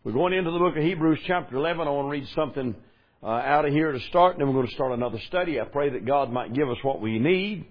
We're going into the book of Hebrews chapter 11. I want to read something out of here to start, and then we're going to start another study. I pray that God might give us what we need.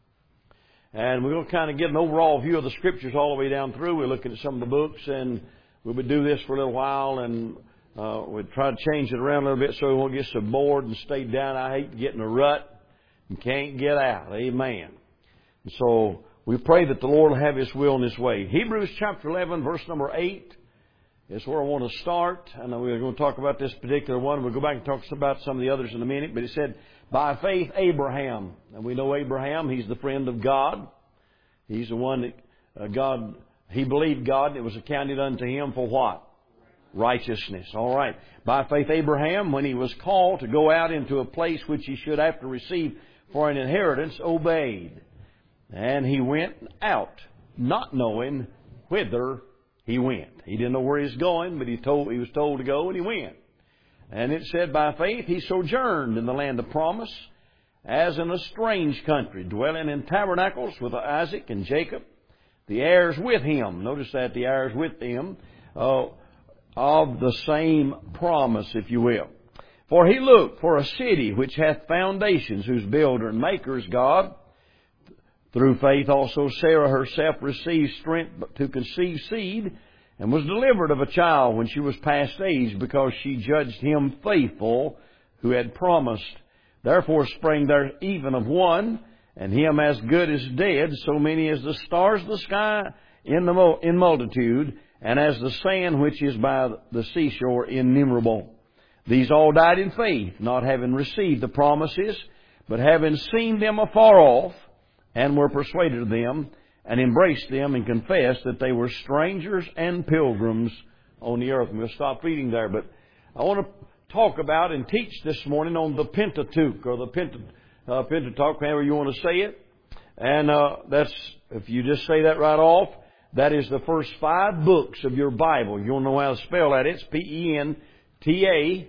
And we're going to kind of get an overall view of the Scriptures all the way down through. We're looking at some of the books, and we would do this for a little while, and we'd try to change it around a little bit so we won't get so bored and stay down. I hate to get in a rut and can't get out. Amen. And so we pray that the Lord will have His will in His way. Hebrews chapter 11, verse number 8. Is where I want to start. I know we're going to talk about this particular one. We'll go back and talk about some of the others in a minute. But it said, by faith Abraham. And we know Abraham, he's the friend of God. He's the one that he believed God, and it was accounted unto him for what? Righteousness. All right. By faith Abraham, when he was called to go out into a place which he should after receive for an inheritance, obeyed. And he went out, not knowing whither he went. He didn't know where he was going, but he was told to go, and he went. And it said, by faith he sojourned in the land of promise, as in a strange country, dwelling in tabernacles with Isaac and Jacob, the heirs with him. Notice that, the heirs with him, of the same promise, if you will. For he looked for a city which hath foundations, whose builder and maker is God. Through faith also Sarah herself received strength to conceive seed, and was delivered of a child when she was past age, because she judged him faithful who had promised. Therefore sprang there even of one, and him as good as dead, so many as the stars of the sky in multitude, and as the sand which is by the seashore innumerable. These all died in faith, not having received the promises, but having seen them afar off, and were persuaded of them, and embraced them, and confessed that they were strangers and pilgrims on the earth. And we'll stop reading there, but I want to talk about and teach this morning on the Pentateuch, or the Pentateuch, however you want to say it. And that's, if you just say that right off, that is the first 5 books of your Bible. You want to know how to spell that? It's Pentateuch.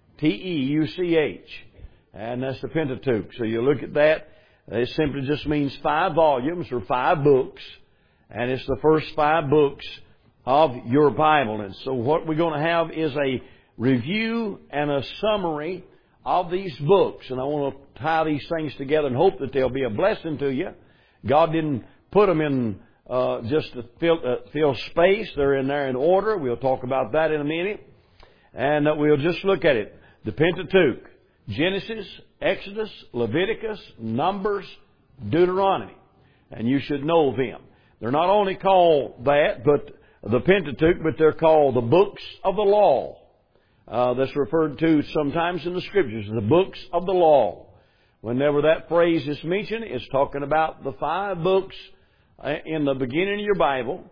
And that's the Pentateuch. So you look at that. It simply just means 5 volumes or 5 books. And it's the first 5 books of your Bible. And so what we're going to have is a review and a summary of these books. And I want to tie these things together and hope that they'll be a blessing to you. God didn't put them in just to fill space. They're in there in order. We'll talk about that in a minute. And we'll just look at it. The Pentateuch. Genesis, Exodus, Leviticus, Numbers, Deuteronomy. And you should know them. They're not only called that, but the Pentateuch, but they're called the books of the law. That's referred to sometimes in the Scriptures, the books of the law. Whenever that phrase is mentioned, it's talking about the 5 books in the beginning of your Bible.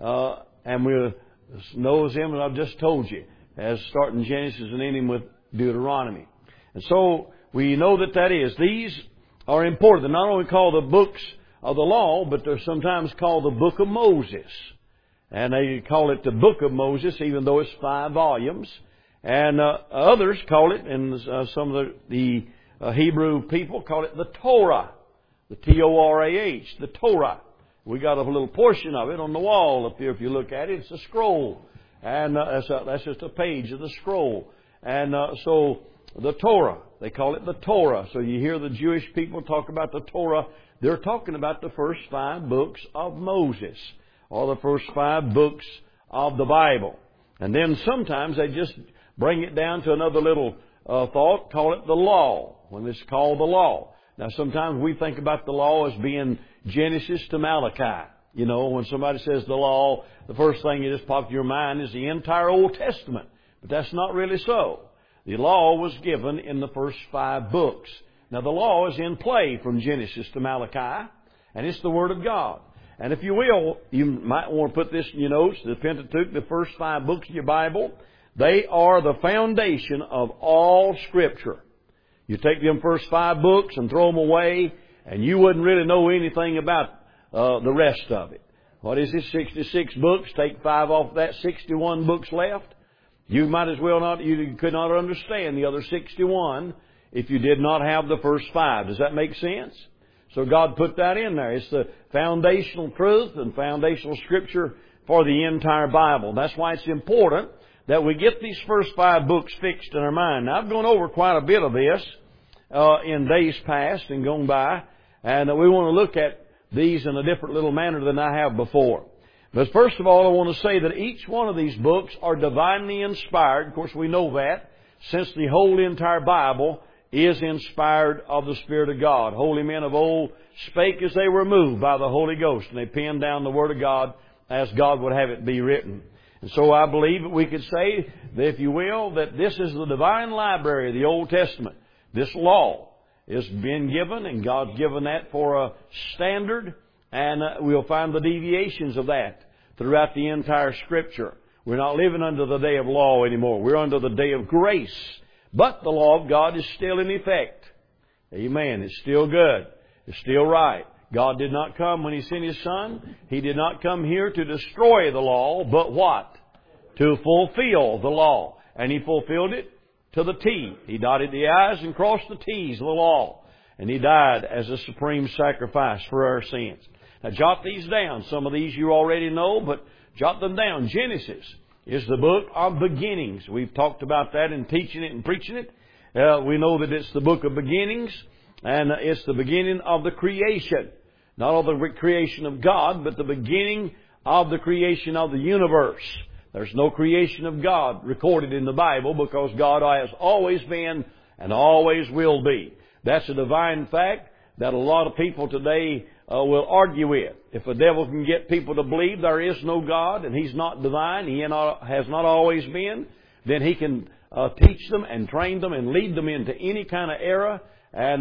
And we'll know them, and I've just told you, as starting Genesis and ending with Deuteronomy. And so we know that is. These are important. They're not only called the books of the law, but they're sometimes called the Book of Moses. And they call it the Book of Moses, even though it's 5 volumes. And others call it, and some of the Hebrew people call it the Torah. The Torah, the Torah. We got a little portion of it on the wall up here. If you look at it, it's a scroll. And that's just a page of the scroll. And so the Torah, they call it the Torah. So you hear the Jewish people talk about the Torah. They're talking about the first 5 books of Moses, or the first 5 books of the Bible. And then sometimes they just bring it down to another little thought, call it the law, when it's called the law. Now sometimes we think about the law as being Genesis to Malachi. You know, when somebody says the law, the first thing that just pops in your mind is the entire Old Testament. But that's not really so. The law was given in the first 5 books. Now the law is in play from Genesis to Malachi, and it's the Word of God. And if you will, you might want to put this in your notes, the Pentateuch, the first 5 books of your Bible, they are the foundation of all Scripture. You take them first 5 books and throw them away, and you wouldn't really know anything about the rest of it. What is it, 66 books? Take 5 off that, 61 books left. You might as well not, you could not understand the other 61 if you did not have the first 5. Does that make sense? So God put that in there. It's the foundational truth and foundational Scripture for the entire Bible. That's why it's important that we get these first 5 books fixed in our mind. Now, I've gone over quite a bit of this in days past and gone by, and we want to look at these in a different little manner than I have before. But first of all, I want to say that each one of these books are divinely inspired. Of course, we know that, since the whole entire Bible is inspired of the Spirit of God. Holy men of old spake as they were moved by the Holy Ghost, and they penned down the Word of God as God would have it be written. And so I believe that we could say, that, if you will, that this is the divine library of the Old Testament. This law is being given, and God's given that for a standard, and we'll find the deviations of that throughout the entire Scripture. We're not living under the day of law anymore. We're under the day of grace. But the law of God is still in effect. Amen. It's still good. It's still right. God did not come when He sent His Son. He did not come here to destroy the law, but what? To fulfill the law. And He fulfilled it to the T. He dotted the I's and crossed the T's of the law. And He died as a supreme sacrifice for our sins. Now jot these down. Some of these you already know, but jot them down. Genesis is the book of beginnings. We've talked about that in teaching it and preaching it. We know that it's the book of beginnings, and it's the beginning of the creation. Not of the creation of God, but the beginning of the creation of the universe. There's no creation of God recorded in the Bible, because God has always been and always will be. That's a divine fact that a lot of people today will argue with. If the devil can get people to believe there is no God and He's not divine, He has not always been, then he can teach them and train them and lead them into any kind of error and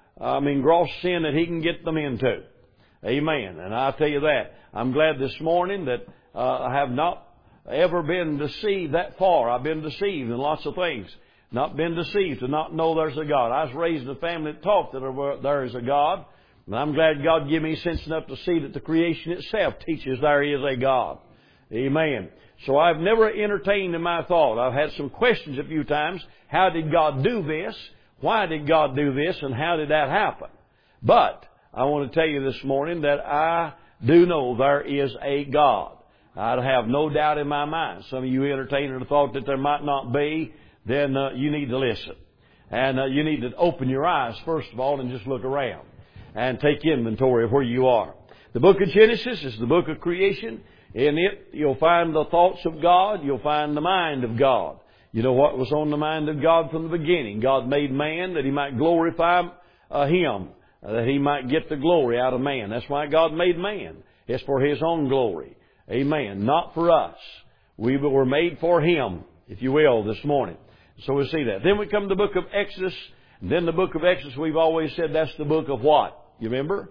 gross sin that he can get them into. Amen. And I'll tell you that. I'm glad this morning that I have not ever been deceived that far. I've been deceived in lots of things. Not been deceived to not know there's a God. I was raised in a family that taught that there is a God. And I'm glad God gave me sense enough to see that the creation itself teaches there is a God. Amen. So I've never entertained in my thought. I've had some questions a few times. How did God do this? Why did God do this? And how did that happen? But I want to tell you this morning that I do know there is a God. I have no doubt in my mind. Some of you entertained the thought that there might not be, then you need to listen. And you need to open your eyes, first of all, and just look around and take inventory of where you are. The book of Genesis is the book of creation. In it, you'll find the thoughts of God. You'll find the mind of God. You know what was on the mind of God from the beginning. God made man that He might glorify Him, that He might get the glory out of man. That's why God made man. It's for His own glory. Amen. Not for us. We were made for Him, if you will, this morning. So we see that. Then we come to the book of Exodus. And then the book of Exodus, we've always said that's the book of what? You remember?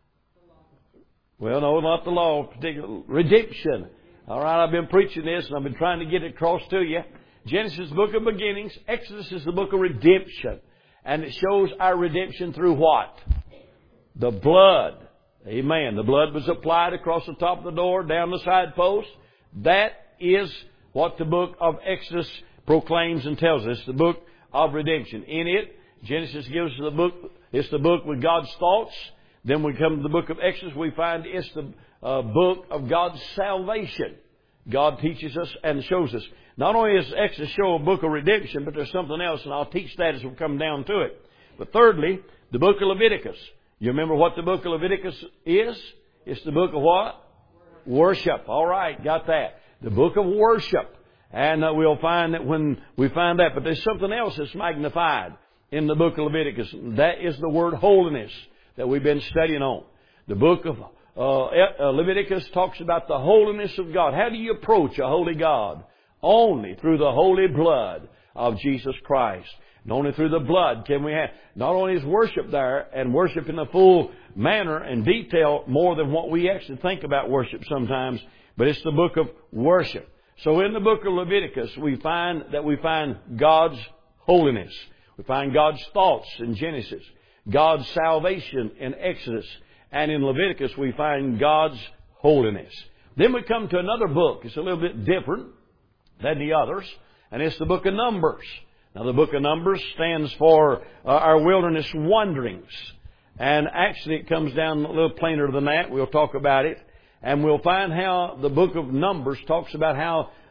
Well, no, not the law. Particular redemption. All right, I've been preaching this and I've been trying to get it across to you. Genesis is the book of beginnings. Exodus is the book of redemption. And it shows our redemption through what? The blood. Amen. The blood was applied across the top of the door, down the side post. That is what the book of Exodus proclaims and tells us. The book of redemption. In it, Genesis gives us the book. It's the book with God's thoughts. Then we come to the book of Exodus. We find it's the book of God's salvation. God teaches us and shows us. Not only does Exodus show a book of redemption, but there's something else, and I'll teach that as we come down to it. But thirdly, the book of Leviticus. You remember what the book of Leviticus is? It's the book of what? Worship. All right, got that. The book of worship. And we'll find that when we find that. But there's something else that's magnified in the book of Leviticus. That is the word holiness that we've been studying on. The book of Leviticus talks about the holiness of God. How do you approach a holy God? Only through the holy blood of Jesus Christ. And only through the blood can we have, not only is worship there, and worship in a full manner and detail more than what we actually think about worship sometimes, but it's the book of worship. So in the book of Leviticus, we find God's holiness. We find God's thoughts in Genesis, God's salvation in Exodus, and in Leviticus we find God's holiness. Then we come to another book. It's a little bit different than the others, and it's the book of Numbers. Now the book of Numbers stands for our wilderness wanderings, and actually it comes down a little plainer than that. We'll talk about it, and we'll find how the book of Numbers talks about how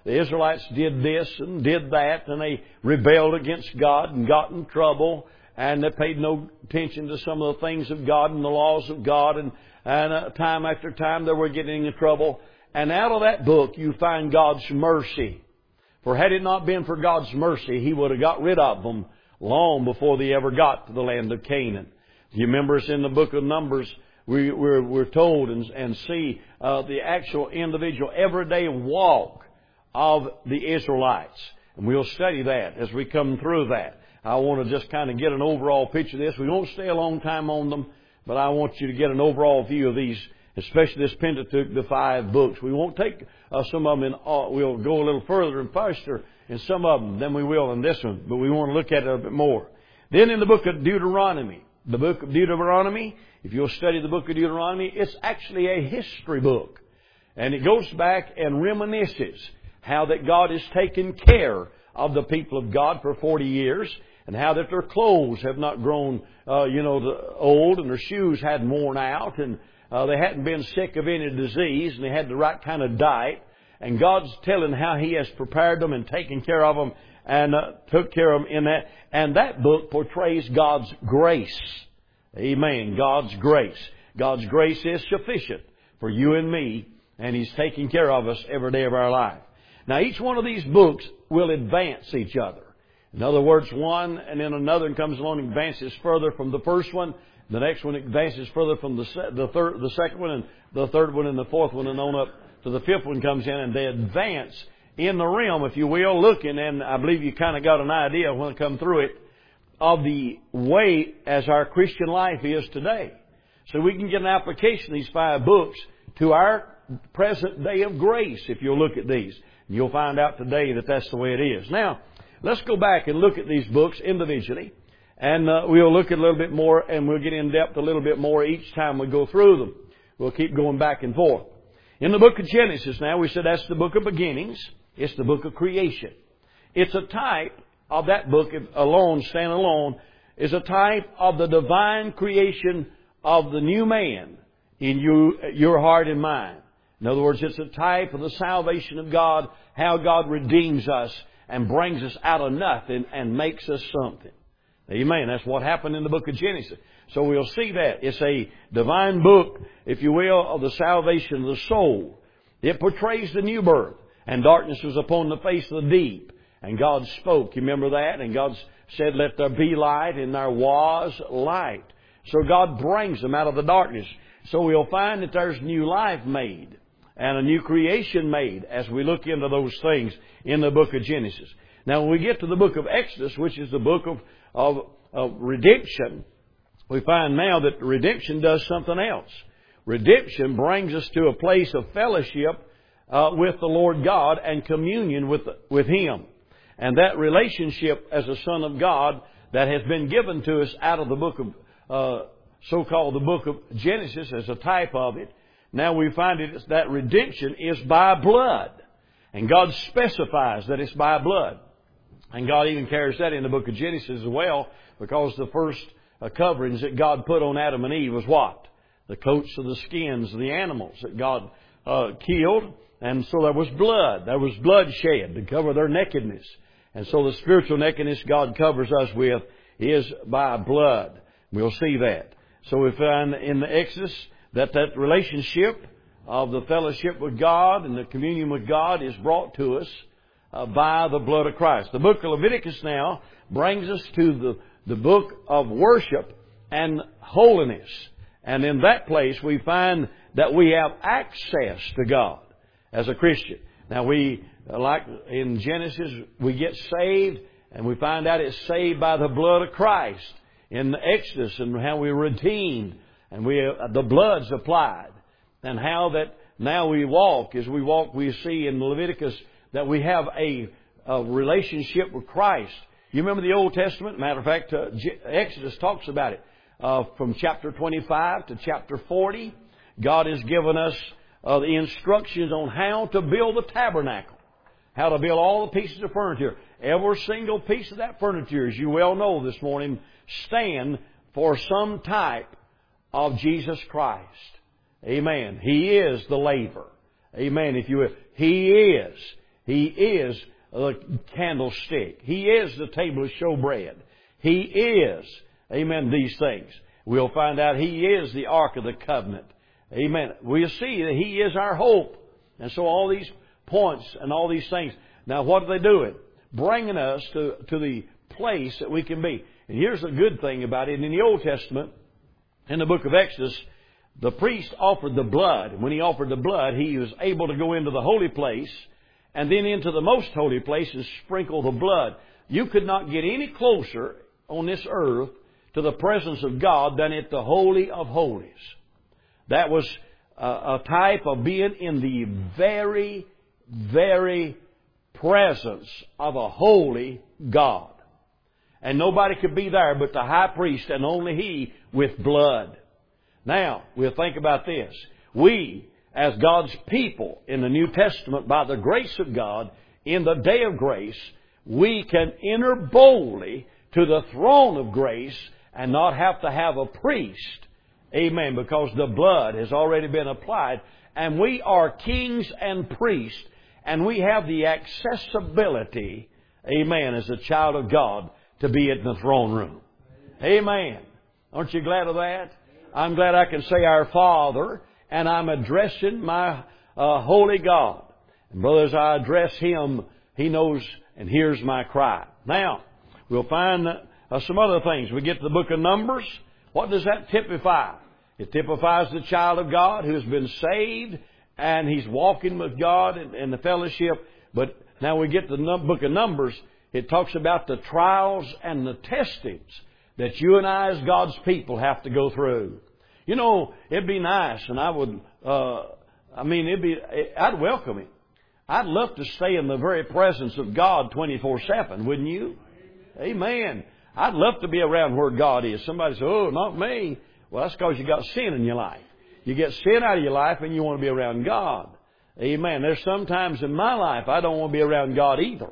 the Israelites did this and did that, and they rebelled against God and got in trouble, and they paid no attention to some of the things of God and the laws of God, and time after time they were getting in trouble. And out of that book you find God's mercy. For had it not been for God's mercy, He would have got rid of them long before they ever got to the land of Canaan. You remember us in the book of Numbers, we're told and see the actual individual everyday walk of the Israelites. And we'll study that as we come through that. I want to just kind of get an overall picture of this. We won't stay a long time on them, but I want you to get an overall view of these, especially this Pentateuch, the 5 books. We won't take some of them we'll go a little further and faster in some of them than we will in this one, but we want to look at it a bit more. Then in the book of Deuteronomy, if you'll study the book of Deuteronomy, it's actually a history book. And it goes back and reminisces how that God has taken care of the people of God for 40 years, and how that their clothes have not grown, old, and their shoes hadn't worn out, and they hadn't been sick of any disease, and they had the right kind of diet. And God's telling how He has prepared them and taken care of them and took care of them in that. And that book portrays God's grace. Amen. God's grace. God's grace is sufficient for you and me, and He's taking care of us every day of our life. Now, each one of these books will advance each other. In other words, one and then another one comes along and advances further from the first one. The next one advances further from the second one, and the third one, and the fourth one, and on up to the fifth one comes in, and they advance in the realm, if you will, looking, and I believe you kind of got an idea when I come through it, of the way as our Christian life is today. So we can get an application of these 5 books to our present day of grace, if you'll look at these. You'll find out today that that's the way it is. Now, let's go back and look at these books individually, and we'll look at a little bit more, and we'll get in depth a little bit more each time we go through them. We'll keep going back and forth. In the book of Genesis now, we said that's the book of beginnings. It's the book of creation. It's a type of that book alone, stand alone, is a type of the divine creation of the new man in your heart and mind. In other words, it's a type of the salvation of God, how God redeems us and brings us out of nothing and makes us something. Amen. That's what happened in the book of Genesis. So we'll see that. It's a divine book, if you will, of the salvation of the soul. It portrays the new birth. And darkness was upon the face of the deep. And God spoke. You remember that? And God said, let there be light, and there was light. So God brings them out of the darkness. So we'll find that there's new life made and a new creation made as we look into those things in the book of Genesis. Now when we get to the book of Exodus, which is the book of redemption, we find now that redemption does something else. Redemption brings us to a place of fellowship with the Lord God and communion with Him. And that relationship as a son of God that has been given to us out of the book of, so-called the book of Genesis as a type of it. Now we find it that redemption is by blood. And God specifies that it's by blood. And God even carries that in the book of Genesis as well, because the first coverings that God put on Adam and Eve was what? The coats of the skins of the animals that God killed. And so there was blood. There was blood shed to cover their nakedness. And so the spiritual nakedness God covers us with is by blood. We'll see that. So we find in the Exodus that relationship of the fellowship with God and the communion with God is brought to us by the blood of Christ. The book of Leviticus now brings us to the book of worship and holiness. And in that place we find that we have access to God as a Christian. Now we, like in Genesis, we get saved and we find out it's saved by the blood of Christ. In the Exodus, and how we redeemed and the blood's applied. And how that now we walk, as we walk, we see in Leviticus that we have a relationship with Christ. You remember the Old Testament? Matter of fact, Exodus talks about it. From chapter 25 to chapter 40, God has given us the instructions on how to build the tabernacle. How to build all the pieces of furniture. Every single piece of that furniture, as you well know this morning, stand for some type of Jesus Christ. Amen. He is the laver. Amen. If you will. He is. He is the candlestick. He is the table of showbread. He is, amen, these things. We'll find out He is the Ark of the Covenant. Amen. We'll see that He is our hope. And so all these points and all these things. Now what are they doing? Bringing us to the place that we can be. And here's the good thing about it. In the Old Testament, in the book of Exodus, the priest offered the blood. When he offered the blood, he was able to go into the holy place and then into the most holy place and sprinkle the blood. You could not get any closer on this earth to the presence of God than at the Holy of Holies. That was a type of being in the very, very presence of a holy God. And nobody could be there but the high priest, and only he with blood. Now, we'll think about this. We, as God's people in the New Testament, by the grace of God, in the day of grace, we can enter boldly to the throne of grace and not have to have a priest. Amen. Because the blood has already been applied. And we are kings and priests. And we have the accessibility, amen, as a child of God, to be in the throne room. Amen. Aren't you glad of that? I'm glad I can say our Father, and I'm addressing my holy God. And brothers, I address Him. He knows and hears my cry. Now, we'll find some other things. We get to the book of Numbers. What does that typify? It typifies the child of God who has been saved and he's walking with God in the fellowship. But now we get to the book of Numbers. It talks about the trials and the testings that you and I as God's people have to go through. You know, it'd be nice, and I would, I'd welcome it. I'd love to stay in the very presence of God 24/7, wouldn't you? Amen. I'd love to be around where God is. Somebody says, "Oh, not me." Well, that's because you got sin in your life. You get sin out of your life and you want to be around God. Amen. There's some times in my life I don't want to be around God either.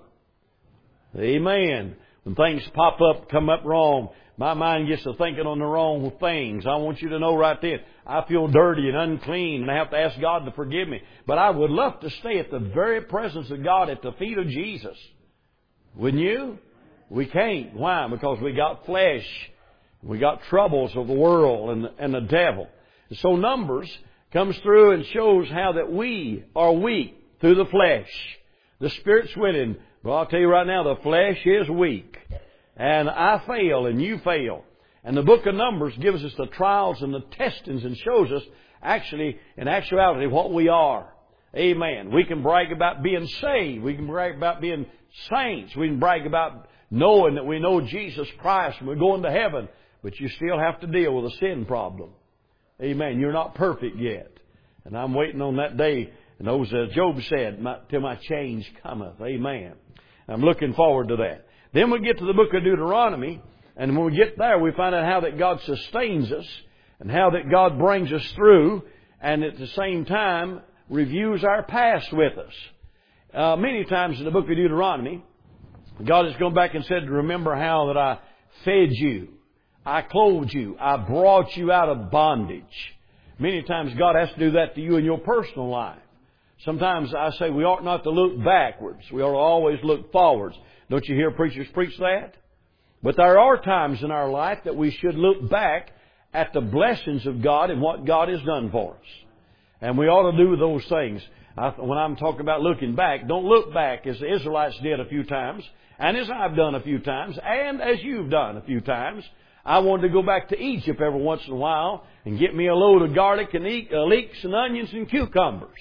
Amen. When things pop up, come up wrong, my mind gets to thinking on the wrong things. I want you to know right then, I feel dirty and unclean and I have to ask God to forgive me. But I would love to stay at the very presence of God at the feet of Jesus. Wouldn't you? We can't. Why? Because we got flesh. We got troubles of the world and the devil. So Numbers comes through and shows how that we are weak through the flesh. The Spirit's willing. But I'll tell you right now, the flesh is weak. And I fail and you fail. And the book of Numbers gives us the trials and the testings and shows us actually, in actuality, what we are. Amen. We can brag about being saved. We can brag about being saints. We can brag about knowing that we know Jesus Christ and we're going to heaven. But you still have to deal with a sin problem. Amen. You're not perfect yet. And I'm waiting on that day. And as Job said, till my change cometh. Amen. I'm looking forward to that. Then we get to the book of Deuteronomy. And when we get there, we find out how that God sustains us. And how that God brings us through. And at the same time, reviews our past with us. Many times in the book of Deuteronomy, God has gone back and said, remember how that I fed you. I clothed you. I brought you out of bondage. Many times God has to do that to you in your personal life. Sometimes I say we ought not to look backwards. We ought to always look forwards. Don't you hear preachers preach that? But there are times in our life that we should look back at the blessings of God and what God has done for us. And we ought to do those things. When I'm talking about looking back, don't look back as the Israelites did a few times, and as I've done a few times, and as you've done a few times. I wanted to go back to Egypt every once in a while and get me a load of garlic and leeks and onions and cucumbers.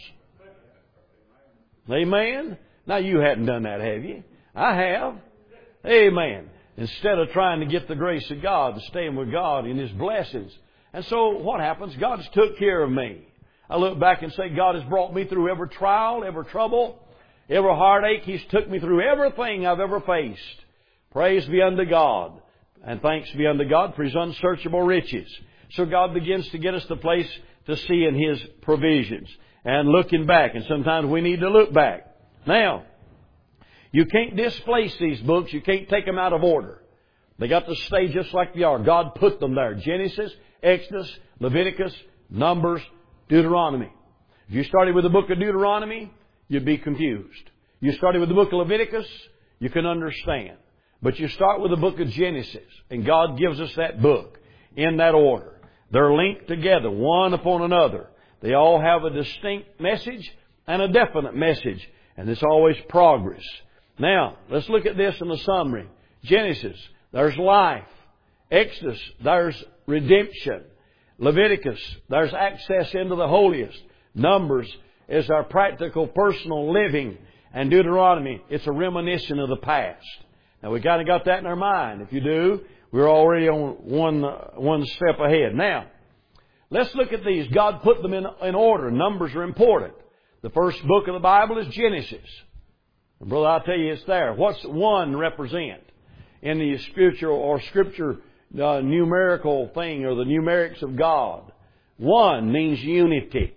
Amen? Now you hadn't done that, have you? I have. Amen. Instead of trying to get the grace of God and staying with God in His blessings. And so what happens? God's took care of me. I look back and say, God has brought me through every trial, every trouble, every heartache. He's took me through everything I've ever faced. Praise be unto God. And thanks be unto God for His unsearchable riches. So God begins to get us the place to see in His provisions. And looking back. And sometimes we need to look back. Now, you can't displace these books. You can't take them out of order. They got to stay just like they are. God put them there. Genesis, Exodus, Leviticus, Numbers, Deuteronomy. If you started with the book of Deuteronomy, you'd be confused. You started with the book of Leviticus, you can understand. But you start with the book of Genesis, and God gives us that book in that order. They're linked together, one upon another. They all have a distinct message and a definite message, and it's always progress. Now, let's look at this in the summary. Genesis, there's life. Exodus, there's redemption. Leviticus, there's access into the holiest. Numbers is our practical personal living. And Deuteronomy, it's a reminiscence of the past. Now, we kind of got that in our mind. If you do, we're already on one step ahead. Now, let's look at these. God put them in order. Numbers are important. The first book of the Bible is Genesis. And brother, I'll tell you it's there. What's one represent in the spiritual or scripture numerical thing or the numerics of God? One means unity.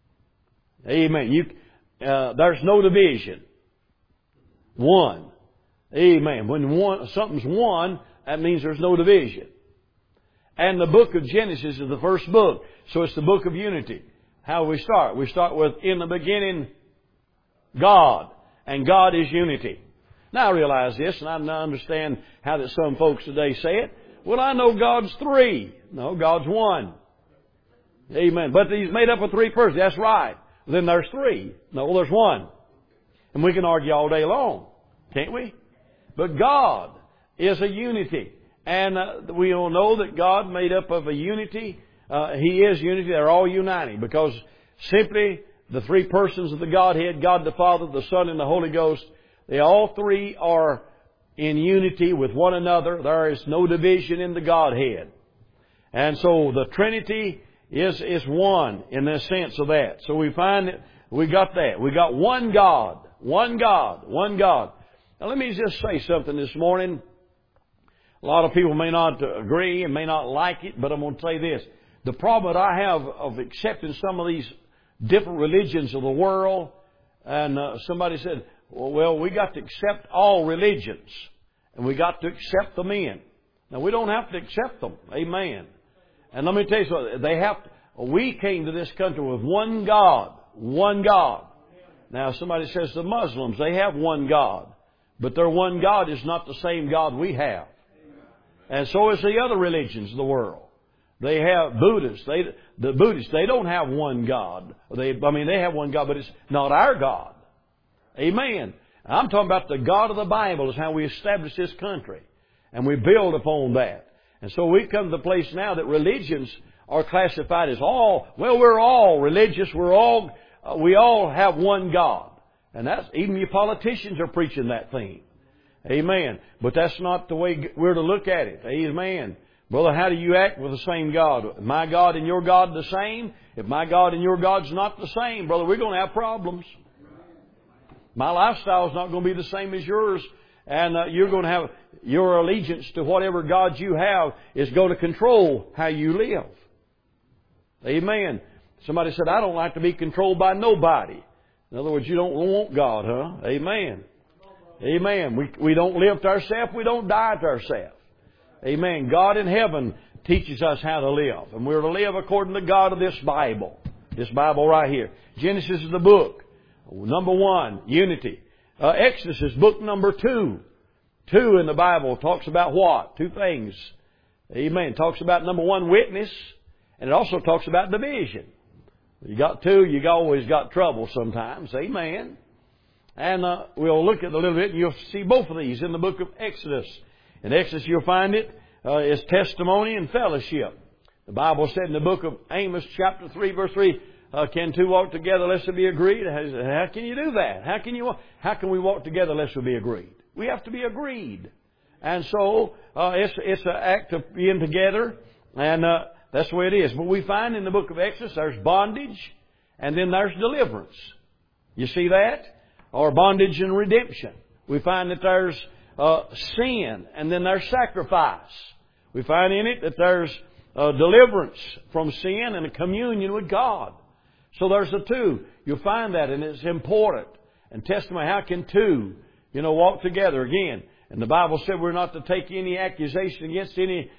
Amen. There's no division. One. Amen. When something's one, that means there's no division. And the book of Genesis is the first book. So it's the book of unity. How do we start? We start with, in the beginning, God. And God is unity. Now I realize this, and I understand how that some folks today say it. Well, I know God's three. No, God's one. Amen. But He's made up of three persons. That's right. Then there's three. No, there's one. And we can argue all day long. Can't we? But God is a unity. And we all know that God made up of a unity. He is unity. They're all uniting. Because simply the three persons of the Godhead, God the Father, the Son, and the Holy Ghost, they all three are in unity with one another. There is no division in the Godhead. And so the Trinity is one in the sense of that. So we find that we got that. We got one God. One God. One God. Now let me just say something this morning. A lot of people may not agree and may not like it, but I'm going to say this. The problem that I have of accepting some of these different religions of the world, and somebody said, well, we got to accept all religions, and we got to accept them in. Now, we don't have to accept them. Amen. And let me tell you something. We came to this country with one God. One God. Now, somebody says the Muslims, they have one God. But their one God is not the same God we have. And so is the other religions of the world. They have Buddhists. The Buddhists, they don't have one God. They have one God, but it's not our God. Amen. I'm talking about the God of the Bible is how we establish this country. And we build upon that. And so we've come to the place now that religions are classified as we're all religious. We all have one God. And even your politicians are preaching that thing. Amen. But that's not the way we're to look at it. Amen. Brother, how do you act with the same God? My God and your God the same? If my God and your God's not the same, brother, we're going to have problems. My lifestyle is not going to be the same as yours. And you're going to have your allegiance to whatever God you have is going to control how you live. Amen. Somebody said, I don't like to be controlled by nobody. In other words, you don't want God, huh? Amen. Amen. We don't live to ourselves. We don't die to ourselves. Amen. God in heaven teaches us how to live. And we're to live according to God of this Bible. This Bible right here. Genesis is the book. Number 1, unity. Exodus is book number 2. 2 in the Bible talks about what? 2 things. Amen. It talks about number 1, witness. And it also talks about division. You got 2, you always got trouble sometimes. Amen. And we'll look at it a little bit and you'll see both of these in the book of Exodus. In Exodus you'll find it is testimony and fellowship. The Bible said in the book of Amos chapter 3 verse 3, can 2 walk together lest they be agreed? How can you do that? How can we walk together lest we be agreed? We have to be agreed. And so it's an act of being together, and that's the way it is. But we find in the book of Exodus there's bondage and then there's deliverance. You see that? Or bondage and redemption. We find that there's sin and then there's sacrifice. We find in it that there's deliverance from sin and a communion with God. So there's the 2. You'll find that, and it's important. And testimony, how can 2, walk together again? And the Bible said we're not to take any accusation against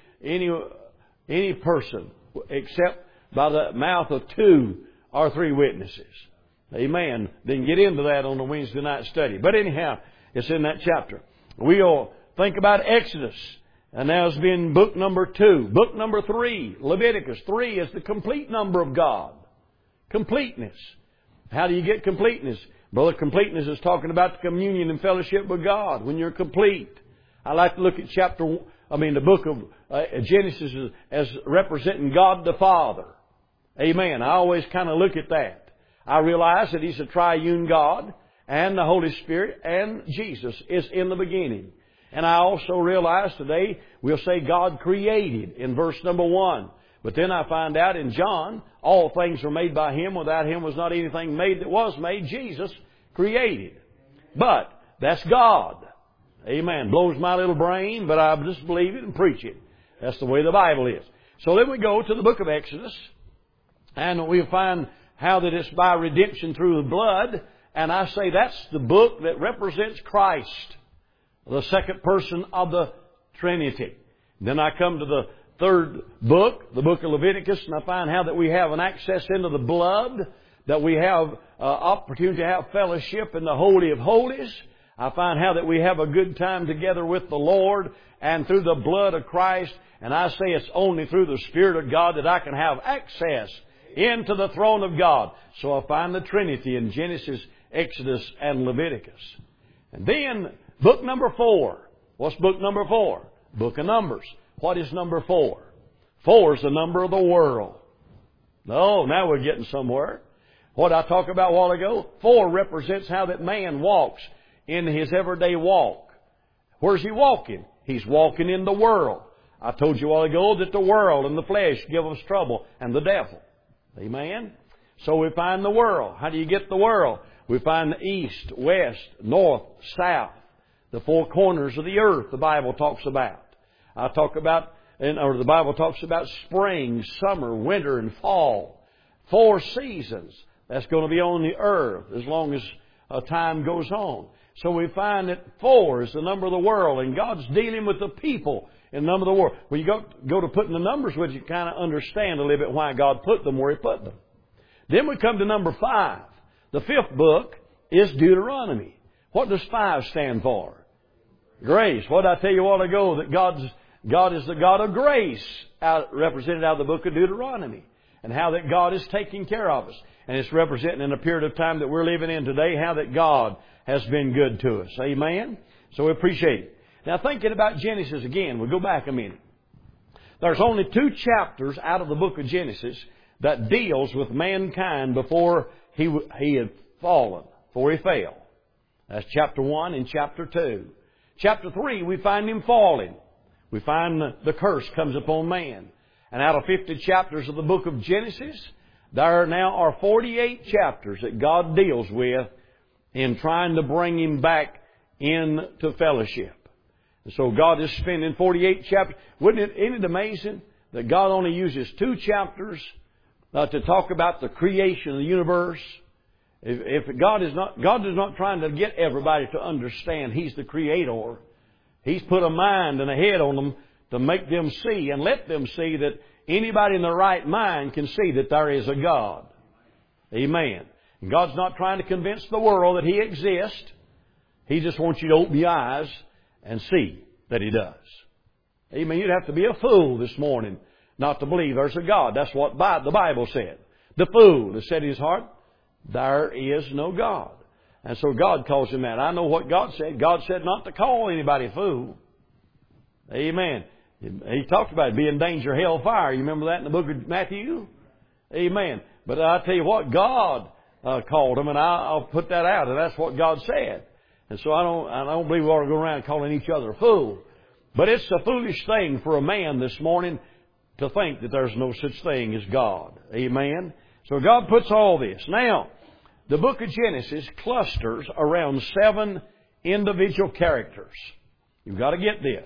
any person except by the mouth of 2 or 3 witnesses. Amen. Didn't get into that on the Wednesday night study. But anyhow, it's in that chapter. We'll think about Exodus. And now it's been book number 2. Book number 3, Leviticus. 3 is the complete number of God. Completeness. How do you get completeness? Brother, completeness is talking about the communion and fellowship with God. When you're complete. I like to look at the book of Genesis as representing God the Father. Amen. I always kind of look at that. I realize that He's a triune God, and the Holy Spirit and Jesus is in the beginning. And I also realize today we'll say God created in verse number 1. But then I find out in John, all things were made by Him. Without Him was not anything made that was made. Jesus created. But that's God. Amen. Blows my little brain, but I just believe it and preach it. That's the way the Bible is. So then we go to the book of Exodus, and we'll find how that it's by redemption through the blood. And I say that's the book that represents Christ, the second person of the Trinity. Then I come to the third book, the book of Leviticus, and I find how that we have an access into the blood, that we have opportunity to have fellowship in the Holy of Holies. I find how that we have a good time together with the Lord and through the blood of Christ. And I say it's only through the Spirit of God that I can have access into the throne of God. So I find the Trinity in Genesis, Exodus, and Leviticus. And then book number 4. What's book number 4? Book of Numbers. What is number 4? 4 is the number of the world. Oh, now we're getting somewhere. What I talked about a while ago, 4 represents how that man walks in his everyday walk. Where's he walking? He's walking in the world. I told you a while ago that the world and the flesh give us trouble, and the devil. Amen? So we find the world. How do you get the world? We find the east, west, north, south. The 4 corners of the earth the Bible talks about. The Bible talks about spring, summer, winter, and fall. 4 seasons that's going to be on the earth as long as time goes on. So we find that 4 is the number of the world, and God's dealing with the people in the number of the world. When you go to putting the numbers with, you kind of understand a little bit why God put them where He put them. Then we come to number 5. The 5th book is Deuteronomy. What does 5 stand for? Grace. What did I tell you a while ago? That God is the God of grace, represented out of the book of Deuteronomy. And how that God is taking care of us. And it's representing in a period of time that we're living in today, how that God has been good to us. Amen? So we appreciate it. Now thinking about Genesis again, we'll go back a minute. There's only 2 chapters out of the book of Genesis that deals with mankind before he had fallen, before he fell. That's chapter 1 and chapter 2. Chapter 3, we find him falling. We find the curse comes upon man. And out of 50 chapters of the book of Genesis, there now are 48 chapters that God deals with in trying to bring him back into fellowship. And so God is spending 48 chapters. Isn't it amazing that God only uses 2 chapters to talk about the creation of the universe? If God is not trying to get everybody to understand He's the Creator. He's put a mind and a head on them to make them see and let them see that anybody in their right mind can see that there is a God. Amen. And God's not trying to convince the world that He exists. He just wants you to open your eyes and see that He does. Amen. You'd have to be a fool this morning not to believe there's a God. That's what the Bible said. The fool has said in his heart, there is no God. And so God calls him that. I know what God said. God said not to call anybody a fool. Amen. He talked about it, be in danger of hellfire. You remember that in the book of Matthew? Amen. But I tell you what, God called him, and I'll put that out, and that's what God said. And so I don't believe we ought to go around calling each other a fool. But it's a foolish thing for a man this morning to think that there's no such thing as God. Amen. So God puts all this. Now, the book of Genesis clusters around 7 individual characters. You've got to get this.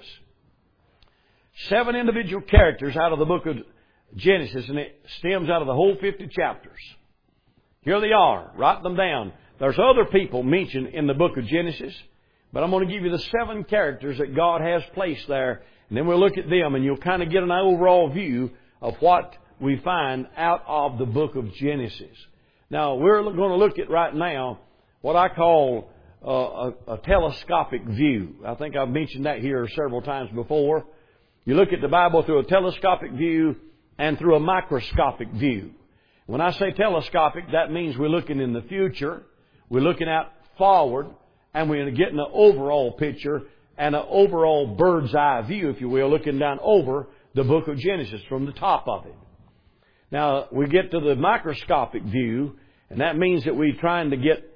7 individual characters out of the book of Genesis, and it stems out of the whole 50 chapters. Here they are. Write them down. There's other people mentioned in the book of Genesis, but I'm going to give you the 7 characters that God has placed there, and then we'll look at them, and you'll kind of get an overall view of what we find out of the book of Genesis. Now, we're going to look at right now what I call a telescopic view. I think I've mentioned that here several times before. You look at the Bible through a telescopic view and through a microscopic view. When I say telescopic, that means we're looking in the future, we're looking out forward, and we're getting an overall picture and an overall bird's eye view, if you will, looking down over the book of Genesis from the top of it. Now, we get to the microscopic view, and that means that we're trying to get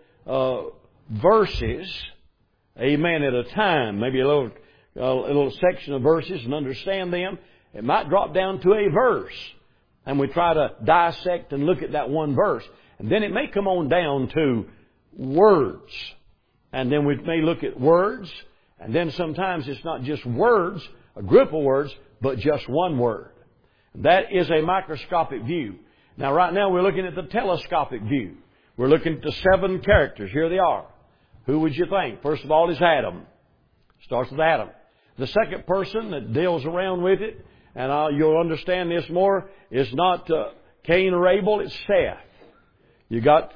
verses, amen, at a time, maybe a little section of verses and understand them. It might drop down to a verse, and we try to dissect and look at that one verse. And then it may come on down to words. And then we may look at words, and then sometimes it's not just words, a group of words, but just one word. That is a microscopic view. Now, right now we're looking at the telescopic view. We're looking at the 7 characters. Here they are. Who would you think? First of all is Adam. Starts with Adam. The second person that deals around with it, and you'll understand this more, is not Cain or Abel, it's Seth. You got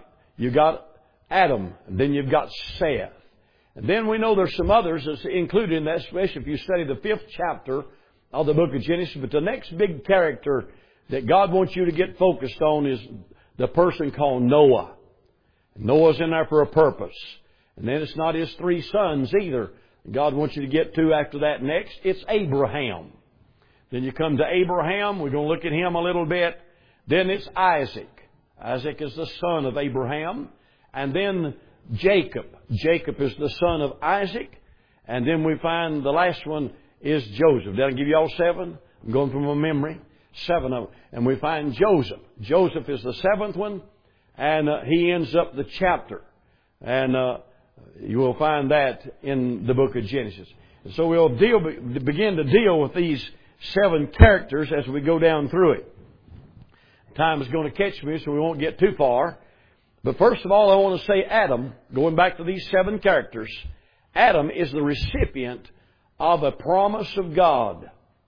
Adam, and then you've got Seth. And then we know there's some others that's included in that, especially if you study the 5th chapter of the book of Genesis. But the next big character that God wants you to get focused on is the person called Noah. Noah's in there for a purpose. And then it's not his 3 sons either. God wants you to get to after that next. It's Abraham. Then you come to Abraham. We're going to look at him a little bit. Then it's Isaac. Isaac is the son of Abraham. And then Jacob. Jacob is the son of Isaac. And then we find the last one is Joseph. Did I give you all 7? I'm going from my memory. 7 of them. And we find Joseph. Joseph is the 7th one. And he ends up the chapter. And you will find that in the book of Genesis. And so we'll begin to deal with these 7 characters as we go down through it. Time is going to catch me, so we won't get too far. But first of all, I want to say Adam, going back to these 7 characters, Adam is the recipient of a promise of God.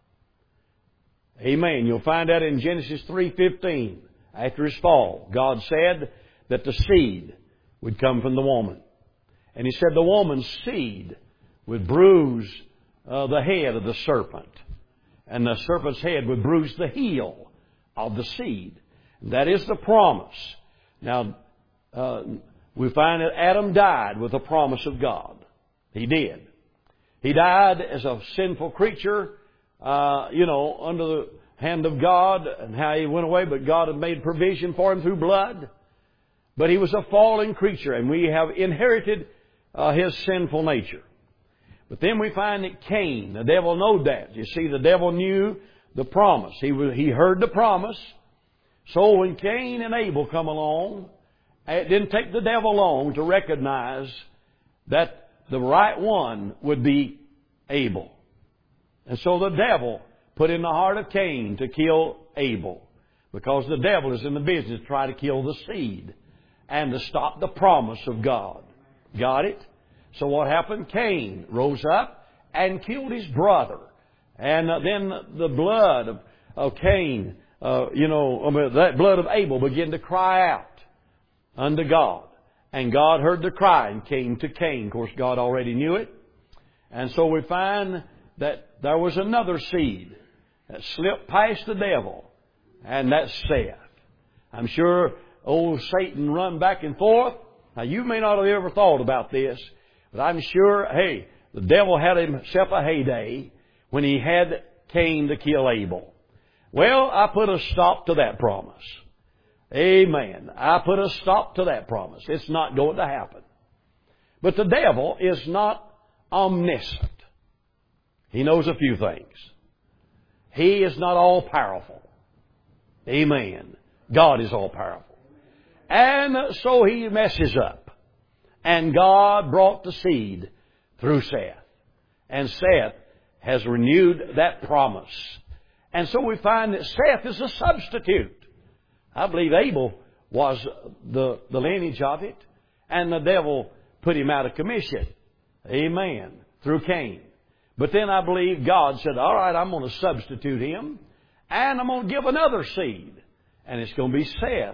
Amen. You'll find that in Genesis 3:15. After his fall, God said that the seed would come from the woman. And He said the woman's seed would bruise the head of the serpent. And the serpent's head would bruise the heel of the seed. And that is the promise. Now, we find that Adam died with the promise of God. He did. He died as a sinful creature, under the hand of God, and how he went away, but God had made provision for him through blood. But he was a fallen creature, and we have inherited his sinful nature. But then we find that Cain, the devil knew that. You see, the devil knew the promise. He heard the promise. So when Cain and Abel come along, it didn't take the devil long to recognize that the right one would be Abel. And so the devil put in the heart of Cain to kill Abel, because the devil is in the business to try to kill the seed and to stop the promise of God. Got it? So what happened? Cain rose up and killed his brother. And then the blood of Cain, that blood of Abel began to cry out unto God. And God heard the cry and came to Cain. Of course, God already knew it. And so we find that there was another seed that slipped past the devil, and that's Seth. I'm sure old Satan run back and forth. Now, you may not have ever thought about this, but I'm sure, the devil had himself a heyday when he had Cain to kill Abel. Well, I put a stop to that promise. Amen. I put a stop to that promise. It's not going to happen. But the devil is not omniscient. He knows a few things. He is not all powerful. Amen. God is all powerful. And so he messes up. And God brought the seed through Seth. And Seth has renewed that promise. And so we find that Seth is a substitute. I believe Abel was the lineage of it. And the devil put him out of commission. Amen. Through Cain. But then I believe God said, all right, I'm going to substitute him. And I'm going to give another seed. And it's going to be Seth.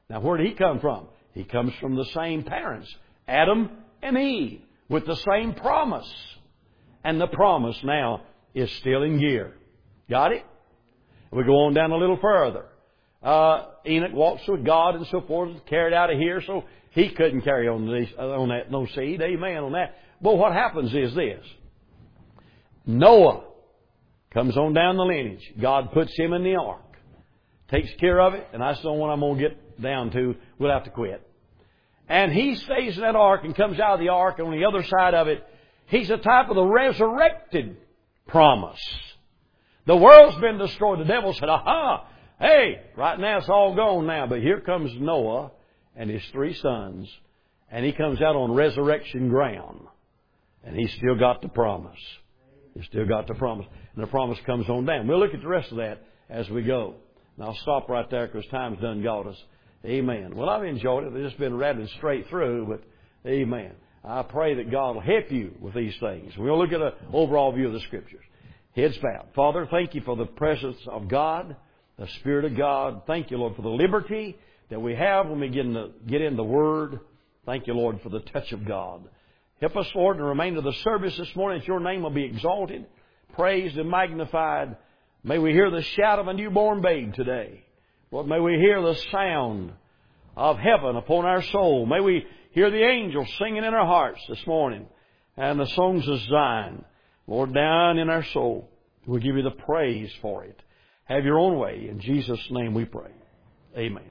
Now, where did he come from? He comes from the same parents, Adam and Eve, with the same promise. And the promise now is still in gear. Got it? We go on down a little further. Enoch walks with God and so forth, carried out of here, so he couldn't carry on that no seed. Amen on that. But what happens is this. Noah comes on down the lineage. God puts him in the ark. Takes care of it, and that's the one I'm going to get down to. We'll have to quit. And he stays in that ark and comes out of the ark, and on the other side of it, he's a type of the resurrected promise. The world's been destroyed. The devil said, aha, hey, right now it's all gone now. But here comes Noah and his 3 sons, and he comes out on resurrection ground. And he's still got the promise. He's still got the promise. And the promise comes on down. We'll look at the rest of that as we go. And I'll stop right there because time's done got us. Amen. Well, I've enjoyed it. I've just been rattling straight through, but amen. I pray that God will help you with these things. We'll look at an overall view of the Scriptures. Heads bowed. Father, thank you for the presence of God, the Spirit of God. Thank you, Lord, for the liberty that we have when we get in the Word. Thank you, Lord, for the touch of God. Help us, Lord, in the remainder of the service this morning that your name will be exalted, praised, and magnified. May we hear the shout of a newborn babe today. Lord, may we hear the sound of heaven upon our soul. May we hear the angels singing in our hearts this morning and the songs of Zion. Lord, down in our soul, we'll give you the praise for it. Have your own way. In Jesus' name we pray. Amen.